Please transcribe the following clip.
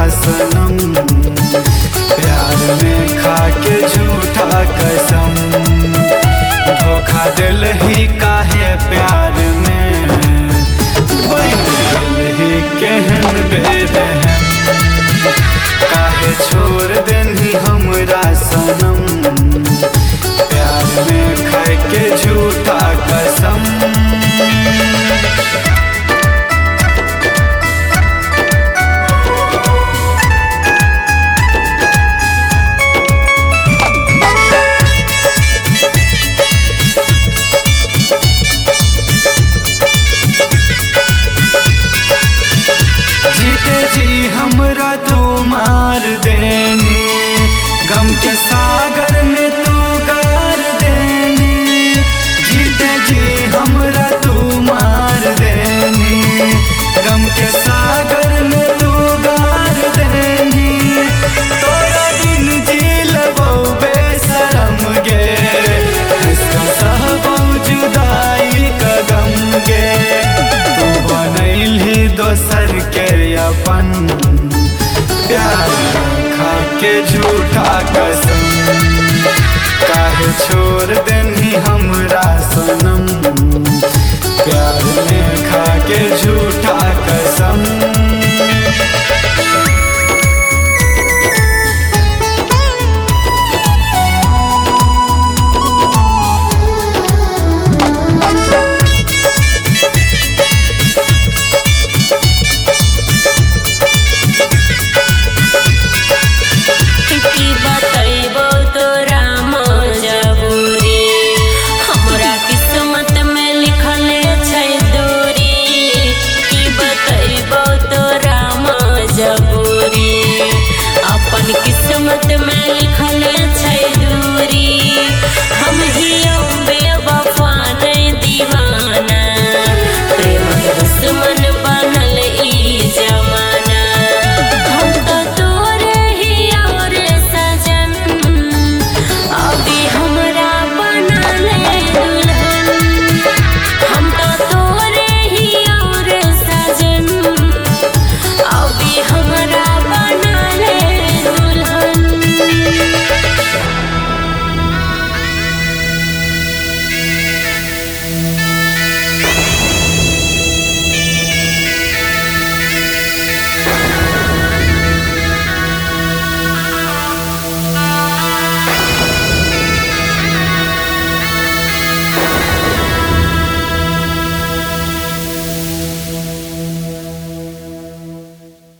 सनम, प्यार में खाके झूठा कसम। धोखा दिल ही काहे प्यार में, दिल ही केहन बेरहम। काहे छोड़ देनी हमरा सनम, प्यार में खाके झूठा कसम। हमरा तू मार देनी, गम के सागर में तू गार देनी। जीते जी हमरा तू मार देनी, गम के सागर में तू गार देनी। तोरा दिन जी लगो बेशरम गे, इसका सहबो जुदाई का गम गे। तू बनैली दोसर के अपन, प्यार खाके झूठा कसम। काहे छोड़ देनी हमरा सनम,